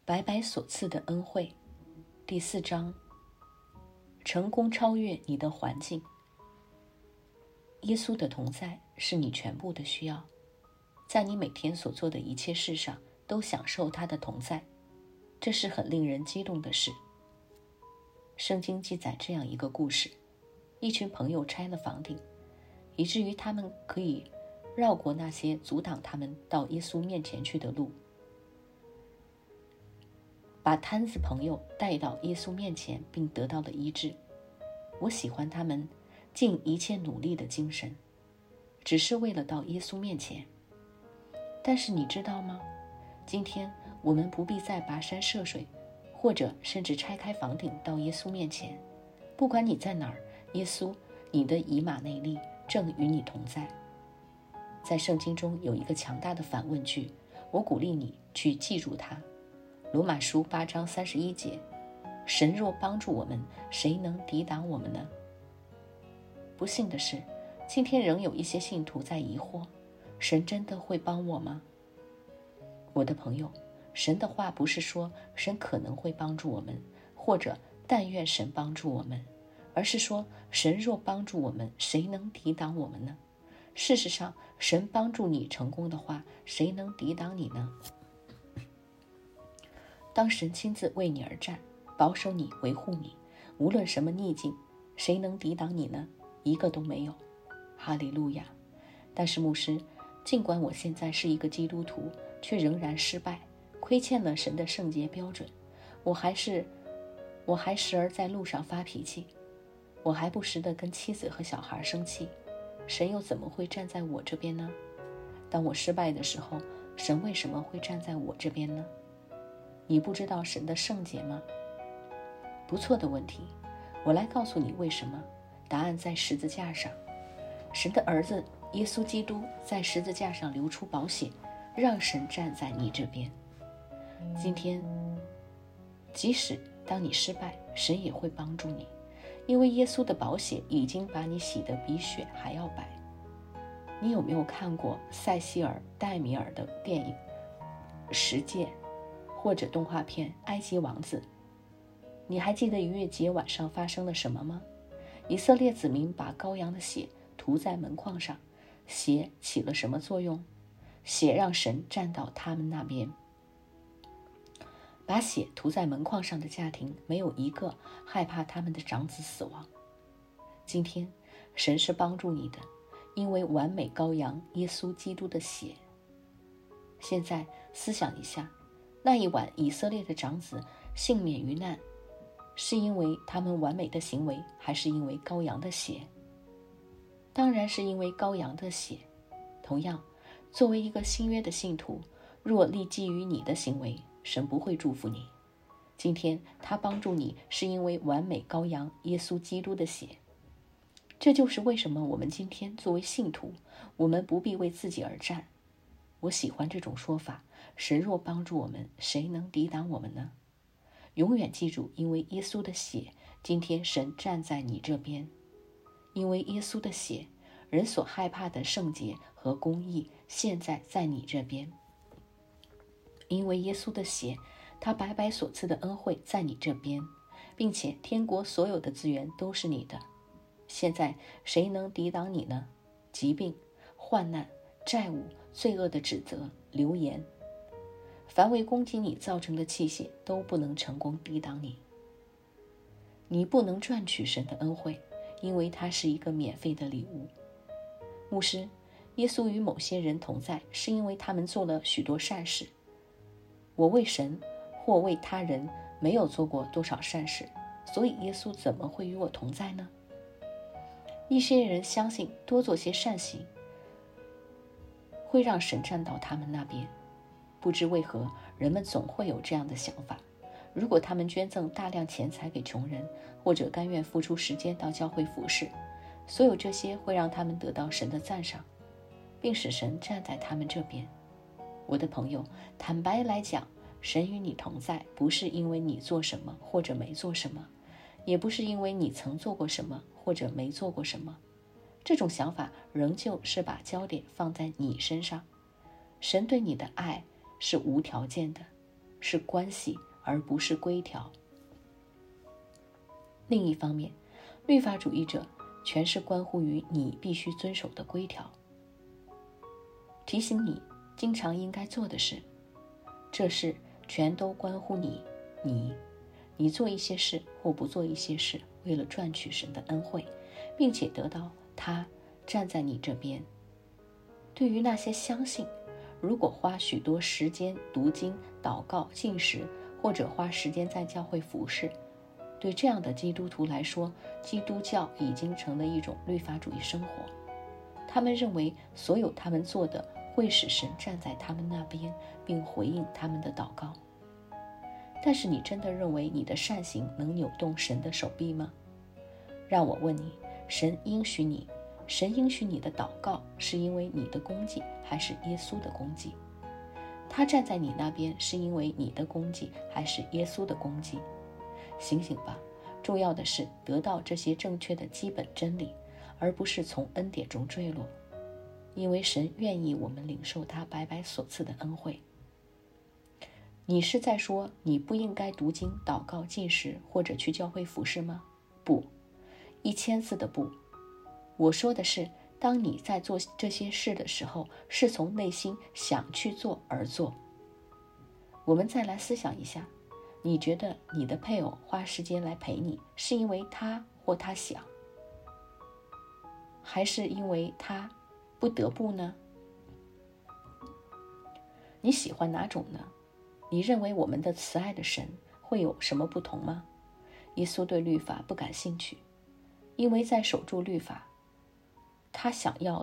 白白所赐的恩惠，第4章，成功超越你的环境。耶稣的同在是你全部的需要，在你每天所做的一切事上都享受他的同在，这是很令人激动的事。圣经记载这样一个故事，一群朋友拆了房顶，以至于他们可以绕过那些阻挡他们到耶稣面前去的路，把摊子朋友带到耶稣面前，并得到了医治。我喜欢他们尽一切努力的精神，只是为了到耶稣面前。但是你知道吗？今天我们不必再跋山涉水，或者甚至拆开房顶到耶稣面前。不管你在哪儿，耶稣，你的以马内利正与你同在。在圣经中有一个强大的反问句，我鼓励你去记住它。罗马书8章31节，神若帮助我们，谁能抵挡我们呢？不幸的是，今天仍有一些信徒在疑惑，神真的会帮我吗？我的朋友，神的话不是说神可能会帮助我们，或者但愿神帮助我们，而是说神若帮助我们，谁能抵挡我们呢？事实上，神帮助你成功的话，谁能抵挡你呢？当神亲自为你而战，保守你，维护你，无论什么逆境，谁能抵挡你呢？一个都没有。哈利路亚！但是牧师，尽管我现在是一个基督徒，却仍然失败，亏欠了神的圣洁标准。我还时而在路上发脾气，我还不时地跟妻子和小孩生气。神又怎么会站在我这边呢？当我失败的时候，神为什么会站在我这边呢？你不知道神的圣洁吗？不错的问题，我来告诉你为什么。答案在十字架上，神的儿子耶稣基督在十字架上流出宝血，让神站在你这边。今天，即使当你失败，神也会帮助你，因为耶稣的宝血已经把你洗得比雪还要白。你有没有看过塞西尔·戴米尔的电影《十诫》或者动画片《埃及王子》？你还记得逾越节晚上发生了什么吗？以色列子民把羔羊的血涂在门框上，血起了什么作用？血让神站到他们那边。把血涂在门框上的家庭，没有一个害怕他们的长子死亡。今天，神是帮助你的，因为完美羔羊耶稣基督的血。现在思想一下，那一晚以色列的长子幸免于难，是因为他们完美的行为，还是因为羔羊的血？当然是因为羔羊的血。同样，作为一个新约的信徒，若立基于你的行为，神不会祝福你。今天他帮助你，是因为完美羔羊耶稣基督的血。这就是为什么我们今天作为信徒，我们不必为自己而战。我喜欢这种说法，神若帮助我们，谁能抵挡我们呢？永远记住，因为耶稣的血，今天神站在你这边。因为耶稣的血，人所害怕的圣洁和公义，现在在你这边。因为耶稣的血，他白白所赐的恩惠在你这边，并且天国所有的资源都是你的。现在谁能抵挡你呢？疾病、患难、债务、罪恶的指责、流言，凡为攻击你造成的器械，都不能成功抵挡你。你不能赚取神的恩惠，因为它是一个免费的礼物。牧师，耶稣与某些人同在，是因为他们做了许多善事。我为神或为他人没有做过多少善事，所以耶稣怎么会与我同在呢？一些人相信多做些善行会让神站到他们那边。不知为何，人们总会有这样的想法。如果他们捐赠大量钱财给穷人，或者甘愿付出时间到教会服侍，所有这些会让他们得到神的赞赏，并使神站在他们这边。我的朋友，坦白来讲，神与你同在，不是因为你做什么或者没做什么，也不是因为你曾做过什么或者没做过什么。这种想法仍旧是把焦点放在你身上。神对你的爱是无条件的， 是关系，而不是规条。另一方面，律法主义者全是关乎于你必须遵守的规条，提醒你经常应该做的事，这事全都关乎你做一些事或不做一些事，为了赚取神的恩惠，并且得到他站在你这边。对于那些相信如果花许多时间读经、祷告、禁食，或者花时间在教会服侍，对这样的基督徒来说，基督教已经成了一种律法主义生活。他们认为所有他们做的会使神站在他们那边，并回应他们的祷告。但是你真的认为你的善行能扭动神的手臂吗？让我问你，神应许你的祷告是因为你的功绩，还是耶稣的功绩？他站在你那边是因为你的功绩，还是耶稣的功绩？醒醒吧，重要的是得到这些正确的基本真理，而不是从恩典中坠落，因为神愿意我们领受他白白所赐的恩惠。你是在说你不应该读经、祷告、禁食，或者去教会服侍吗？不，1000次的不。我说的是，当你在做这些事的时候，是从内心想去做而做。我们再来思想一下，你觉得你的配偶花时间来陪你，是因为他或他想，还是因为他不得不呢？你喜欢哪种呢？你认为我们的慈爱的神会有什么不同吗？耶稣对律法不感兴趣，因为在守住律法，他想要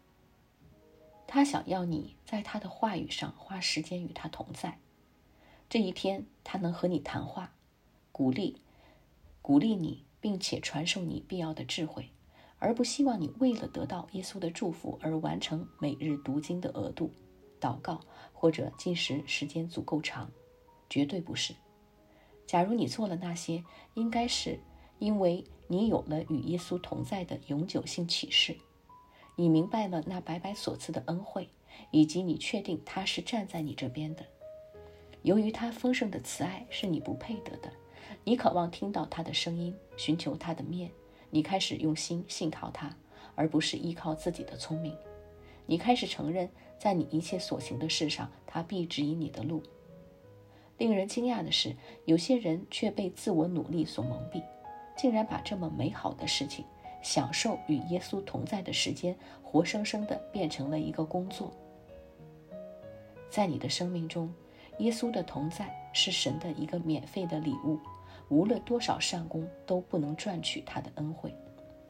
你在他的话语上花时间与他同在。这一天他能和你谈话，鼓励你，并且传授你必要的智慧，而不希望你为了得到耶稣的祝福而完成每日读经的额度、祷告或者禁食时间足够长，绝对不是。假如你做了那些，应该是因为你有了与耶稣同在的永久性启示，你明白了那白白所赐的恩惠，以及你确定他是站在你这边的。由于他丰盛的慈爱是你不配得的，你渴望听到他的声音，寻求他的面，你开始用心信靠他，而不是依靠自己的聪明。你开始承认，在你一切所行的事上，他必指引你的路。令人惊讶的是，有些人却被自我努力所蒙蔽，竟然把这么美好的事情，享受与耶稣同在的时间，活生生地变成了一个工作。在你的生命中，耶稣的同在是神的一个免费的礼物，无论多少善功都不能赚取他的恩惠。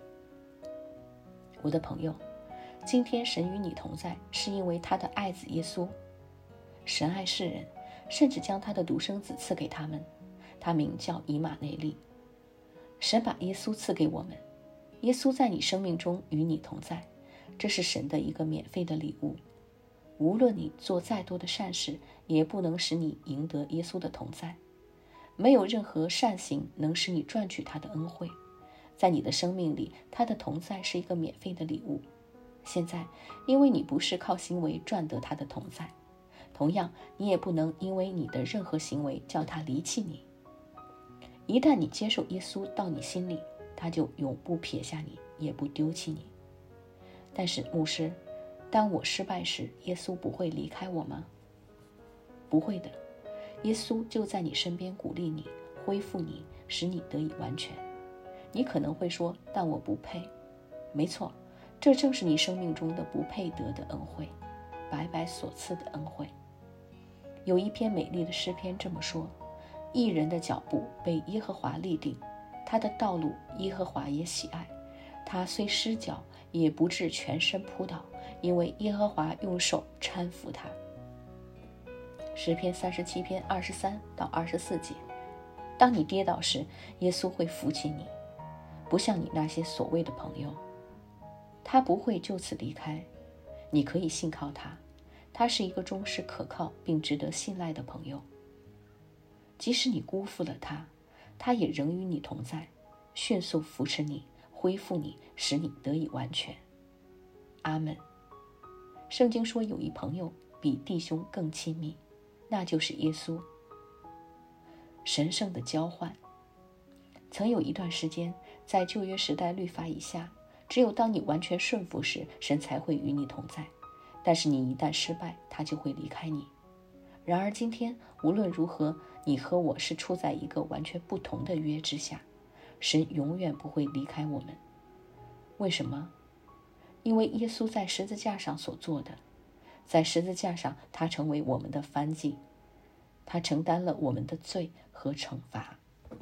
我的朋友，今天神与你同在，是因为他的爱子耶稣。神爱世人，甚至将他的独生子赐给他们，他名叫以马内利。神把耶稣赐给我们，耶稣在你生命中与你同在，这是神的一个免费的礼物。无论你做再多的善事，也不能使你赢得耶稣的同在。没有任何善行能使你赚取他的恩惠。在你的生命里，他的同在是一个免费的礼物。现在，因为你不是靠行为赚得他的同在，同样，你也不能因为你的任何行为叫他离弃你。一旦你接受耶稣到你心里，他就永不撇下你，也不丢弃你。但是，牧师，当我失败时，耶稣不会离开我吗？不会的，耶稣就在你身边鼓励你，恢复你，使你得以完全。你可能会说，但我不配。没错，这正是你生命中的不配得的恩惠，白白所赐的恩惠。有一篇美丽的诗篇这么说：义人的脚步被耶和华立定，他的道路耶和华也喜爱。他虽失脚，也不至全身扑倒，因为耶和华用手搀扶他。诗篇37篇23到24节。当你跌倒时，耶稣会扶起你，不像你那些所谓的朋友，他不会就此离开。你可以信靠他，他是一个忠实可靠并值得信赖的朋友。即使你辜负了他，他也仍与你同在，迅速扶持你，恢复你，使你得以完全。阿们。圣经说有一朋友比弟兄更亲密，那就是耶稣。 神圣的交换。曾有一段时间，在旧约时代律法以下，只有当你完全顺服时，神才会与你同在。但是你一旦失败，他就会离开你。然而今天，无论如何，你和我是处在一个完全不同的约之下，神永远不会离开我们。为什么？因为耶稣在十字架上所做的，在十字架上他成为我们的燔祭，他承担了我们的罪和惩罚。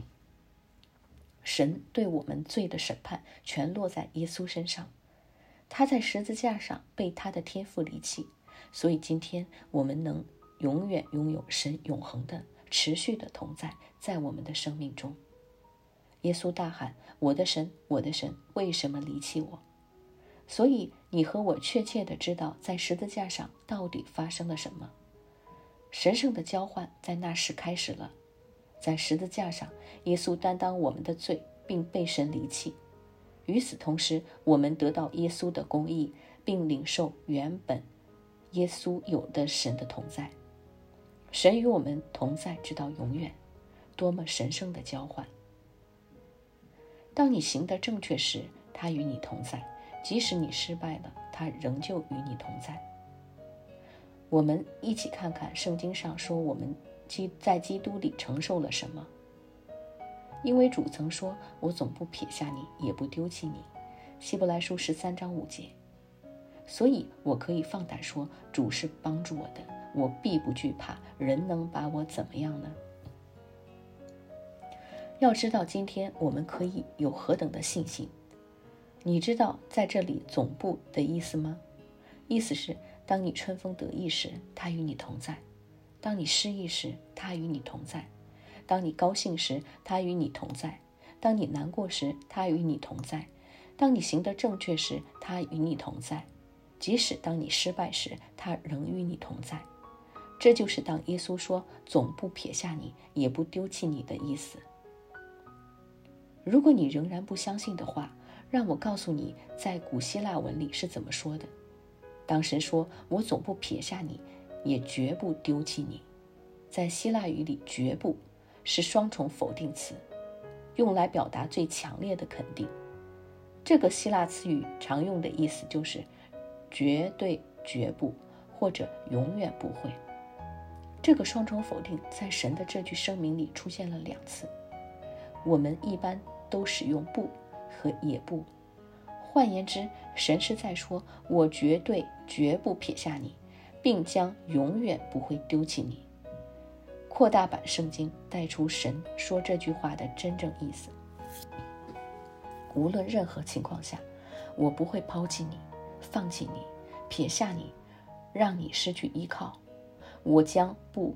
神对我们罪的审判全落在耶稣身上，他在十字架上被他的天父离弃，所以今天我们能永远拥有神永恒的持续的同在在我们的生命中。耶稣大喊：我的神，我的神，为什么离弃我？所以你和我确切地知道在十字架上到底发生了什么。神圣的交换在那时开始了。在十字架上，耶稣担当我们的罪，并被神离弃。与此同时，我们得到耶稣的公义，并领受原本耶稣有的神的同在。神与我们同在直到永远，多么神圣的交换！当你行得正确时，他与你同在；即使你失败了，他仍旧与你同在。我们一起看看圣经上说我们在基督里承受了什么。因为主曾说：我总不撇下你，也不丢弃你。希伯来书13章5节。所以我可以放胆说，主是帮助我的，我必不惧怕，人能把我怎么样呢？要知道今天我们可以有何等的信心。你知道在这里总部的意思吗？意思是当你春风得意时，他与你同在；当你失意时，他与你同在；当你高兴时，他与你同在；当你难过时，他与你同在；当你行得正确时，他与你同在；即使当你失败时，他仍与你同在。这就是当耶稣说总不撇下你，也不丢弃你的意思。如果你仍然不相信的话，让我告诉你在古希腊文里是怎么说的。当神说我总不撇下你，也绝不丢弃你，在希腊语里绝不是双重否定词，用来表达最强烈的肯定。这个希腊词语常用的意思就是绝对绝不，或者永远不会。这个双重否定在神的这句声明里出现了2次。我们一般都使用不和也不，换言之，神是在说我绝对绝不撇下你，并将永远不会丢弃你。扩大版圣经带出神说这句话的真正意思。无论任何情况下，我不会抛弃你，放弃你，撇下你，让你失去依靠。我将不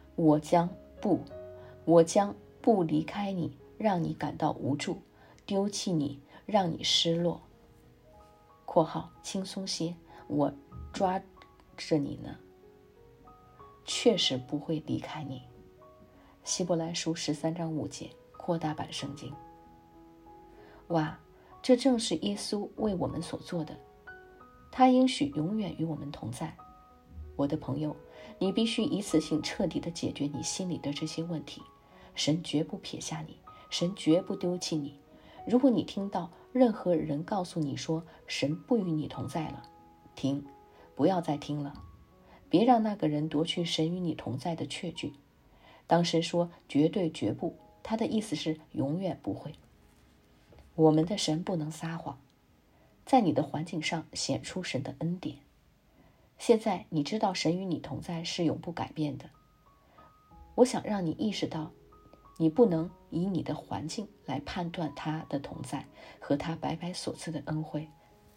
离开你，让你感到无助，丢弃你，让你失落。括号轻松些，我抓着你呢，确实不会离开你。希伯来书13章5节，扩大版圣经。哇，这正是耶稣为我们所做的，他应许永远与我们同在。我的朋友，你必须一次性彻底地解决你心里的这些问题。神绝不撇下你，神绝不丢弃你。如果你听到任何人告诉你说神不与你同在了，停，不要再听了。别让那个人夺去神与你同在的确据。当神说绝对绝不，他的意思是永远不会。我们的神不能撒谎，在你的环境上显出神的恩典。现在你知道神与你同在是永不改变的。我想让你意识到，你不能以你的环境来判断他的同在和他白白所赐的恩惠。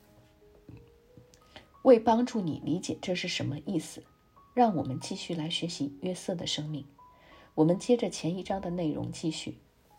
为帮助你理解这是什么意思，让我们继续来学习约瑟的生命。我们接着前一章的内容继续。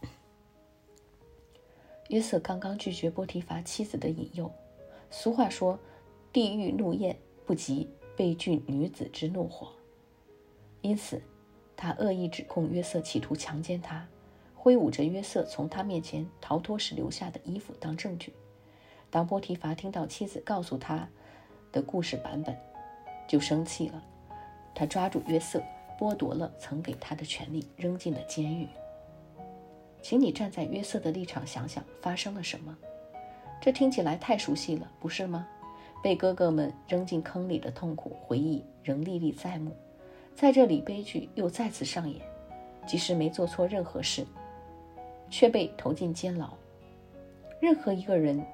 约瑟刚刚拒绝波提乏妻子的引诱。俗话说，地狱怒焰不及被拒女子之怒火。因此他恶意指控约瑟企图强奸他，挥舞着约瑟从他面前逃脱时留下的衣服当证据。当波提乏听到妻子告诉他的故事版本，就生气了。他抓住约瑟， 剥夺了曾给他的权利，扔进了监狱。请你站在约瑟的立场想想发生了什么。这听起来太熟悉了，不是吗？被哥哥们扔进坑里的痛苦回忆仍历历在目，在这里悲剧又再次上演。即使没做错任何事，却被投进监牢。任何一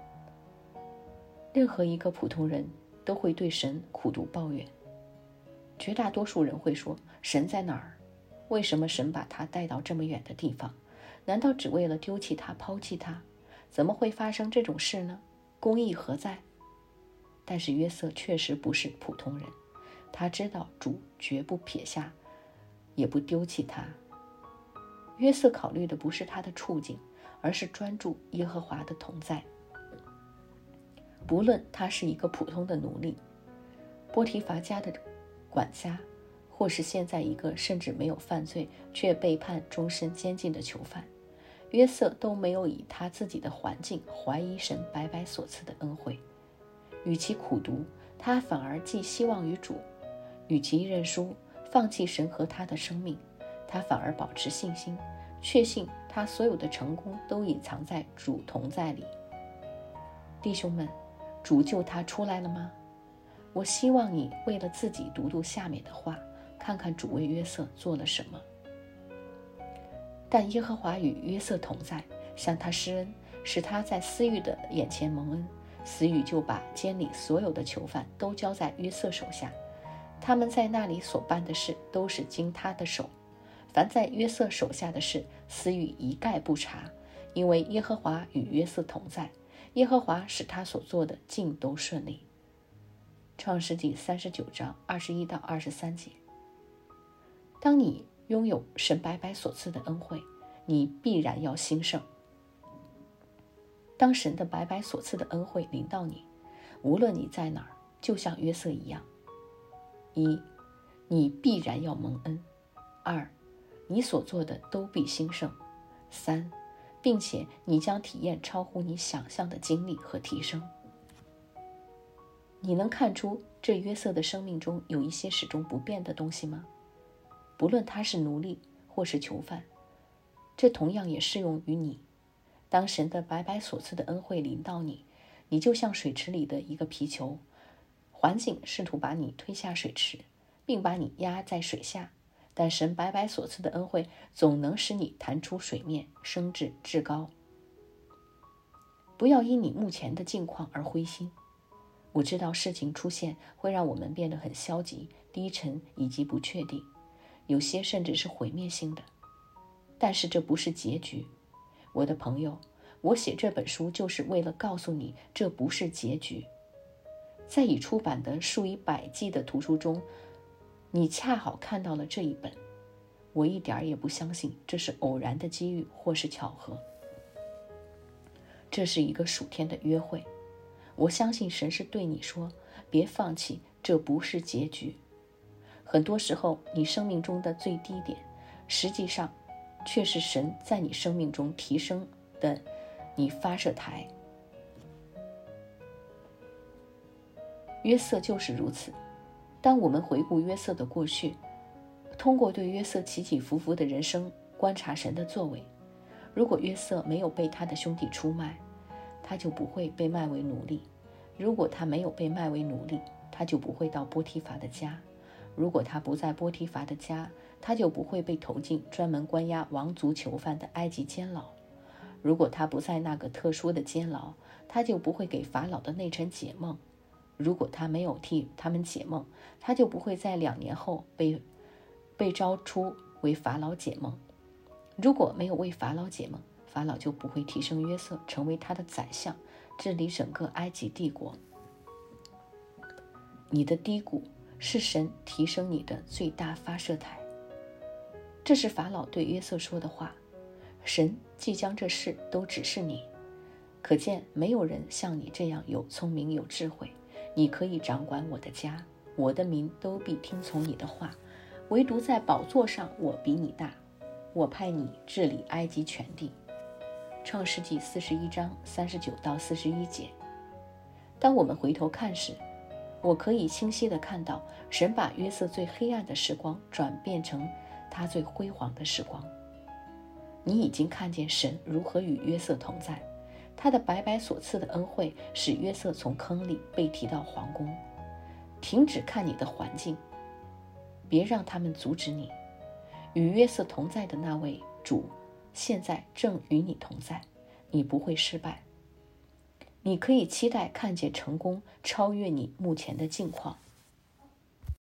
个普通人都会对神苦读抱怨。绝大多数人会说，神在哪儿？为什么神把他带到这么远的地方？难道只为了丢弃他，抛弃他？怎么会发生这种事呢？公义何在？但是约瑟确实不是普通人，他知道主绝不撇下，也不丢弃他。约瑟考虑的不是他的处境，而是专注耶和华的同在。不论他是一个普通的奴隶，波提乏家的管家，或是现在一个甚至没有犯罪却被判终身监禁的囚犯，约瑟都没有以他自己的环境怀疑神白白所赐的恩惠。与其苦读，他反而寄希望于主；与其认输，放弃神和他的生命，他反而保持信心，确信他所有的成功都隐藏在主同在里。弟兄们，主救他出来了吗？我希望你为了自己读读下面的话，看看主为约瑟做了什么。但耶和华与约瑟同在，向他施恩，使他在司狱的眼前蒙恩。司狱就把监里所有的囚犯都交在约瑟手下，他们在那里所办的事都是经他的手。凡在约瑟手下的事，司狱一概不查，因为耶和华与约瑟同在，耶和华使他所做的尽都顺利。创世纪39章21到23节。当你拥有神白白所赐的恩惠，你必然要兴盛。当神的白白所赐的恩惠临到你，无论你在哪儿，就像约瑟一样：一，你必然要蒙恩；二，你所做的都必兴盛；三，并且你将体验超乎你想象的经历和提升。你能看出这约瑟的生命中有一些始终不变的东西吗？不论他是奴隶或是囚犯，这同样也适用于你。当神的白白所赐的恩惠临到你，你就像水池里的一个皮球，环境试图把你推下水池，并把你压在水下，但神白白所赐的恩惠总能使你弹出水面，升至至高。不要因你目前的境况而灰心。我知道事情出现会让我们变得很消极、低沉以及不确定，有些甚至是毁灭性的。但是这不是结局。我的朋友，我写这本书就是为了告诉你，这不是结局。在已出版的数以百计的图书中，你恰好看到了这一本。我一点也不相信这是偶然的机遇或是巧合。这是一个属天的约会。我相信神是对你说，别放弃，这不是结局。很多时候，你生命中的最低点，实际上却是神在你生命中提升的你发射台。约瑟就是如此。当我们回顾约瑟的过去，通过对约瑟起起伏伏的人生观察神的作为，如果约瑟没有被他的兄弟出卖，他就不会被卖为奴隶；如果他没有被卖为奴隶，他就不会到波提乏的家；如果他不在波提乏的家，他就不会被投进专门关押王族囚犯的埃及监牢；如果他不在那个特殊的监牢，他就不会给法老的内臣解梦；如果他没有替他们解梦，他就不会在2年后被招出为法老解梦。如果没有为法老解梦，法老就不会提升约瑟成为他的宰相，治理整个埃及帝国。你的低谷是神提升你的最大发射台。这是法老对约瑟说的话。神即将这事都指示你，可见没有人像你这样有聪明有智慧。你可以掌管我的家，我的民都必听从你的话，唯独在宝座上我比你大，我派你治理埃及全地。创世纪41章39到41节。当我们回头看时， 我可以清晰地看到，神把约瑟最黑暗的时光转变成他最辉煌的时光。你已经看见神如何与约瑟同在，他的白白所赐的恩惠使约瑟从坑里被提到皇宫。停止看你的环境，别让他们阻止你。与约瑟同在的那位主现在正与你同在，你不会失败。你可以期待看见成功超越你目前的境况。